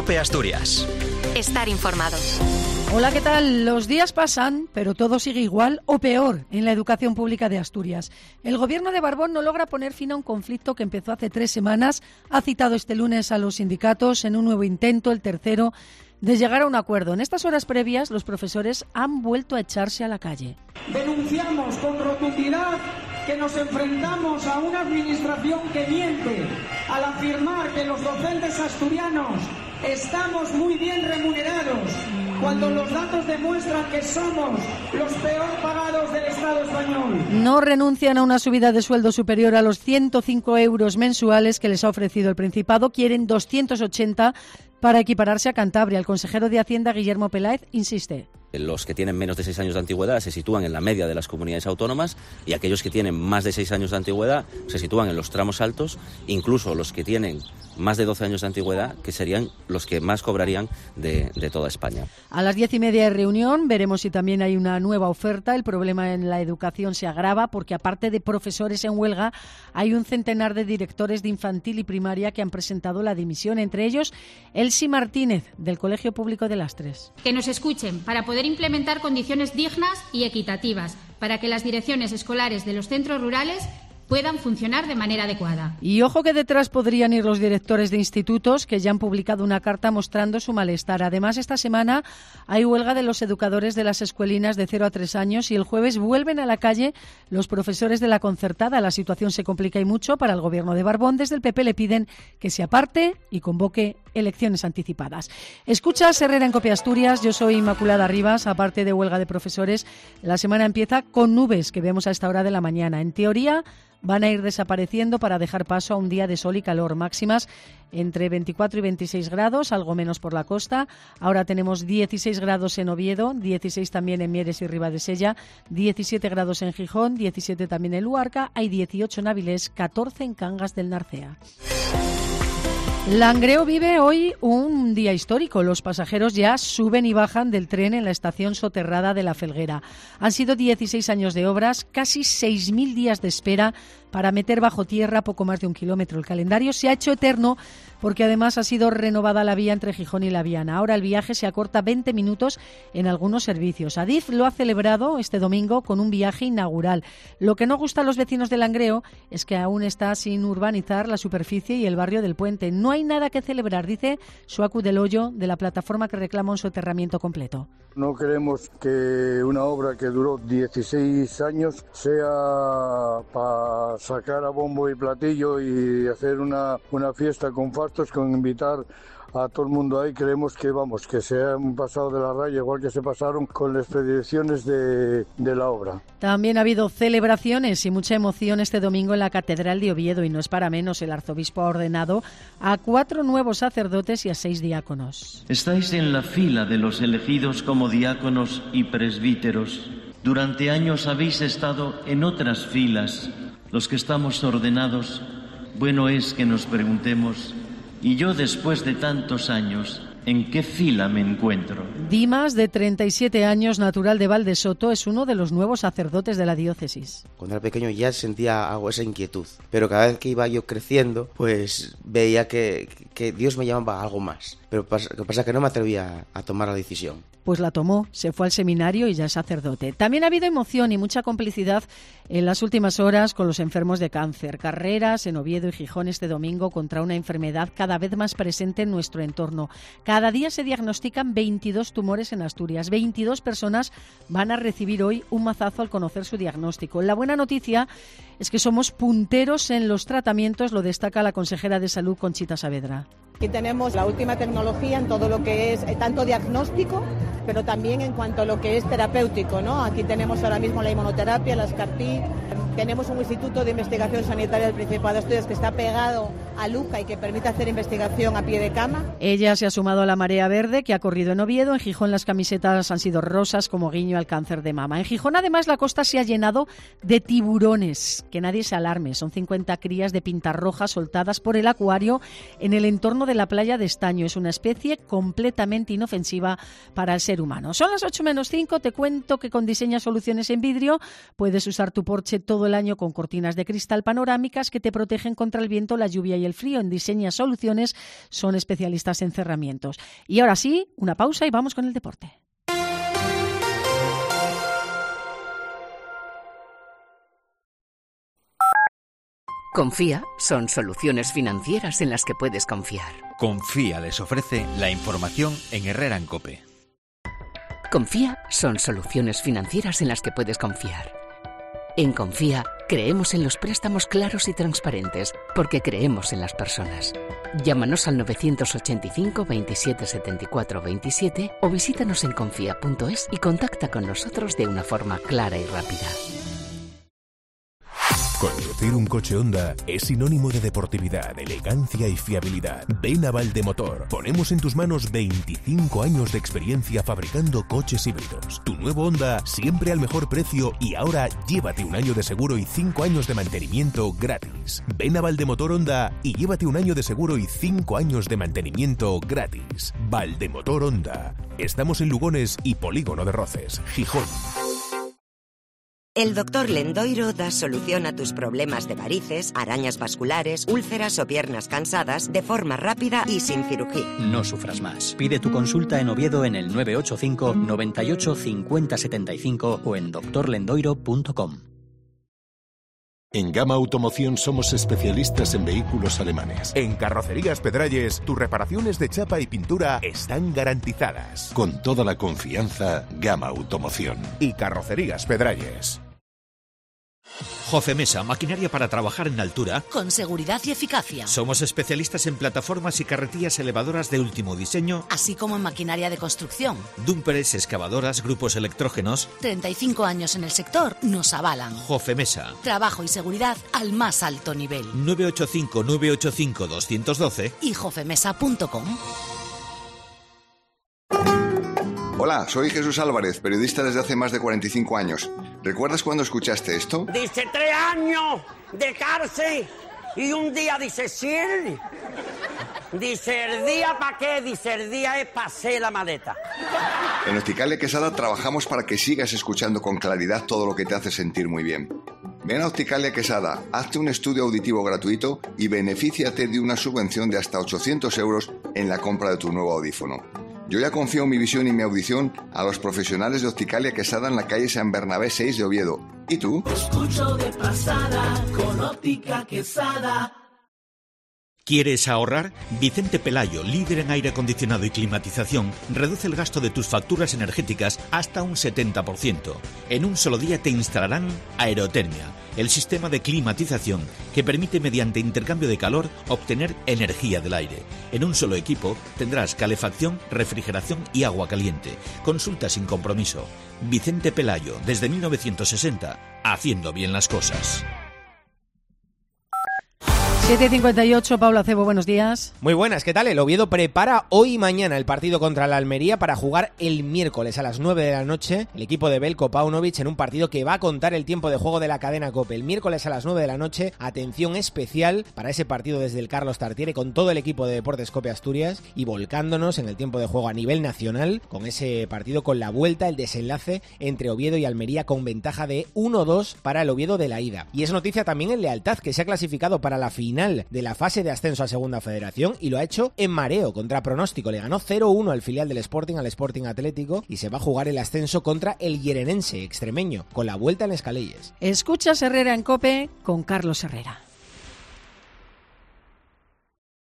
COPE Asturias. Estar informado. Hola, ¿qué tal? Los días pasan, pero todo sigue igual o peor en la educación pública de Asturias. El gobierno de Barbón no logra poner fin a un conflicto que empezó hace 3 semanas. Ha citado este lunes a los sindicatos en un nuevo intento, el tercero, de llegar a un acuerdo. En estas horas previas, los profesores han vuelto a echarse a la calle. Denunciamos con rotundidad que nos enfrentamos a una administración que miente al afirmar que los docentes asturianos estamos muy bien remunerados, cuando los datos demuestran que somos los peor pagados del Estado español. No renuncian a una subida de sueldo superior a los 105 euros mensuales que les ha ofrecido el Principado. Quieren 280 para equipararse a Cantabria. El consejero de Hacienda, Guillermo Peláez, insiste. Los que tienen menos de 6 años de antigüedad se sitúan en la media de las comunidades autónomas y aquellos que tienen más de 6 años de antigüedad se sitúan en los tramos altos, incluso los que tienen más de 12 años de antigüedad, que serían los que más cobrarían de toda España. A las 10:30 de reunión veremos si también hay una nueva oferta. El problema en la educación se agrava porque, aparte de profesores en huelga, hay un centenar de directores de infantil y primaria que han presentado la dimisión, entre ellos Elsie Martínez, del Colegio Público de Lastres. Que nos escuchen para poder implementar condiciones dignas y equitativas para que las direcciones escolares de los centros rurales puedan funcionar de manera adecuada. Y ojo que detrás podrían ir los directores de institutos, que ya han publicado una carta mostrando su malestar. Además, esta semana hay huelga de los educadores de las escuelinas de 0 a 3 años y el jueves vuelven a la calle los profesores de la concertada. La situación se complica y mucho para el gobierno de Barbón. Desde el PP le piden que se aparte y convoque elecciones anticipadas. Escuchas Herrera en COPE Asturias, yo soy Inmaculada Rivas. Aparte de huelga de profesores, la semana empieza con nubes que vemos a esta hora de la mañana. En teoría, van a ir desapareciendo para dejar paso a un día de sol y calor, máximas entre 24 y 26 grados, algo menos por la costa. Ahora tenemos 16 grados en Oviedo, 16 también en Mieres y Ribadesella, 17 grados en Gijón, 17 también en Luarca, hay 18 en Avilés, 14 en Cangas del Narcea. Langreo vive hoy un día histórico. Los pasajeros ya suben y bajan del tren en la estación soterrada de La Felguera. Han sido 16 años de obras, casi 6.000 días de espera para meter bajo tierra poco más de 1 kilómetro. El calendario se ha hecho eterno porque además ha sido renovada la vía entre Gijón y La Viana. Ahora el viaje se acorta 20 minutos en algunos servicios. Adif lo ha celebrado este domingo con un viaje inaugural. Lo que no gusta a los vecinos de Langreo es que aún está sin urbanizar la superficie y el barrio del Puente. No hay nada que celebrar, dice Suaku del Hoyo, de la plataforma que reclama un soterramiento completo. No queremos que una obra que duró 16 años sea para sacar a bombo y platillo y hacer una fiesta con fastos, con invitar a todo el mundo ahí. Creemos que se han pasado de la raya, igual que se pasaron con las predicciones de la obra. También ha habido celebraciones y mucha emoción este domingo en la Catedral de Oviedo, y no es para menos. El arzobispo ha ordenado a 4 nuevos sacerdotes y a 6 diáconos. Estáis en la fila de los elegidos como diáconos y presbíteros. Durante años habéis estado en otras filas. Los que estamos ordenados, bueno es que nos preguntemos: ¿y yo, después de tantos años, en qué fila me encuentro? Dimas, de 37 años, natural de Valdesoto, es uno de los nuevos sacerdotes de la diócesis. Cuando era pequeño ya sentía algo, esa inquietud, pero cada vez que iba yo creciendo, pues veía que Dios me llamaba a algo más. Pero lo que pasa es que no me atrevía a tomar la decisión. Pues la tomó, se fue al seminario y ya es sacerdote. También ha habido emoción y mucha complicidad en las últimas horas con los enfermos de cáncer. Carreras en Oviedo y Gijón este domingo contra una enfermedad cada vez más presente en nuestro entorno. Cada día se diagnostican 22 tumores en Asturias. 22 personas van a recibir hoy un mazazo al conocer su diagnóstico. La buena noticia es que somos punteros en los tratamientos, lo destaca la consejera de Salud, Conchita Saavedra. Aquí tenemos la última tecnología en todo lo que es tanto diagnóstico, pero también en cuanto a lo que es terapéutico, ¿no? Aquí tenemos ahora mismo la inmunoterapia, las CAR-T. Tenemos un instituto de investigación sanitaria del Principado de Asturias que está pegado a Luca y que permite hacer investigación a pie de cama. Ella se ha sumado a la marea verde que ha corrido en Oviedo. En Gijón las camisetas han sido rosas como guiño al cáncer de mama. En Gijón además la costa se ha llenado de tiburones. Que nadie se alarme, son 50 crías de pintarroja soltadas por el acuario en el entorno de la playa de Estaño. Es una especie completamente inofensiva para el ser humano. Son las 8:05, te cuento que con Diseña Soluciones en Vidrio puedes usar tu porche todo todo el año con cortinas de cristal panorámicas que te protegen contra el viento, la lluvia y el frío. En Diseña Soluciones son especialistas en cerramientos. Y ahora sí, una pausa y vamos con el deporte. Confía son soluciones financieras en las que puedes confiar. Confía les ofrece la información en Herrera en COPE. Confía son soluciones financieras en las que puedes confiar. En Confía creemos en los préstamos claros y transparentes porque creemos en las personas. Llámanos al 985 27 74 27 o visítanos en confía.es y contacta con nosotros de una forma clara y rápida. Conducir un coche Honda es sinónimo de deportividad, elegancia y fiabilidad. Ven a Valdemotor. Ponemos en tus manos 25 años de experiencia fabricando coches híbridos. Tu nuevo Honda siempre al mejor precio y ahora llévate un año de seguro y 5 años de mantenimiento gratis. Ven a Valdemotor Honda y llévate un año de seguro y 5 años de mantenimiento gratis. Valdemotor Honda. Estamos en Lugones y Polígono de Roces, Gijón. El Dr. Lendoiro da solución a tus problemas de varices, arañas vasculares, úlceras o piernas cansadas de forma rápida y sin cirugía. No sufras más. Pide tu consulta en Oviedo en el 985 98 50 75 o en drlendoiro.com. En Gama Automoción somos especialistas en vehículos alemanes. En Carrocerías Pedralles, tus reparaciones de chapa y pintura están garantizadas. Con toda la confianza, Gama Automoción. Y Carrocerías Pedralles. Jofemesa, maquinaria para trabajar en altura. Con seguridad y eficacia. Somos especialistas en plataformas y carretillas elevadoras de último diseño. Así como en maquinaria de construcción. Dúmperes, excavadoras, grupos electrógenos. 35 años en el sector nos avalan. Jofemesa. Trabajo y seguridad al más alto nivel. 985 985 212 y jofemesa.com. Hola, soy Jesús Álvarez, periodista desde hace más de 45 años. ¿Recuerdas cuando escuchaste esto? Dice 3 años de cárcel y un día dice 100. Dice, ¿el día para qué? Dice, el día es para hacer la maleta. En Opticalia Quesada trabajamos para que sigas escuchando con claridad todo lo que te hace sentir muy bien. Ven a Opticalia Quesada, hazte un estudio auditivo gratuito y benefíciate de una subvención de hasta 800 euros en la compra de tu nuevo audífono. Yo ya confío mi visión y mi audición a los profesionales de Opticalia Quesada en la calle San Bernabé 6 de Oviedo. ¿Y tú? Escucho de pasada con Óptica Quesada. ¿Quieres ahorrar? Vicente Pelayo, líder en aire acondicionado y climatización, reduce el gasto de tus facturas energéticas hasta un 70%. En un solo día te instalarán Aerotermia, el sistema de climatización que permite mediante intercambio de calor obtener energía del aire. En un solo equipo tendrás calefacción, refrigeración y agua caliente. Consulta sin compromiso. Vicente Pelayo, desde 1960, haciendo bien las cosas. 7:58, Pablo Acebo, buenos días. Muy buenas, ¿qué tal? El Oviedo prepara hoy y mañana el partido contra la Almería para jugar el miércoles a las 9 de la noche el equipo de Belko Paunovic en un partido que va a contar el tiempo de juego de la cadena COPE. El miércoles a las 9 de la noche, atención especial para ese partido desde el Carlos Tartiere con todo el equipo de Deportes COPE Asturias y volcándonos en el tiempo de juego a nivel nacional con ese partido con la vuelta, el desenlace entre Oviedo y Almería con ventaja de 1-2 para el Oviedo de la ida. Y es noticia también el Lealtad, que se ha clasificado para la final de la fase de ascenso a Segunda Federación y lo ha hecho en mareo contra pronóstico. Le ganó 0-1 al filial del Sporting, al Sporting Atlético, y se va a jugar el ascenso contra el Llerenense extremeño con la vuelta en Escalelles. Escuchas Herrera en COPE con Carlos Herrera.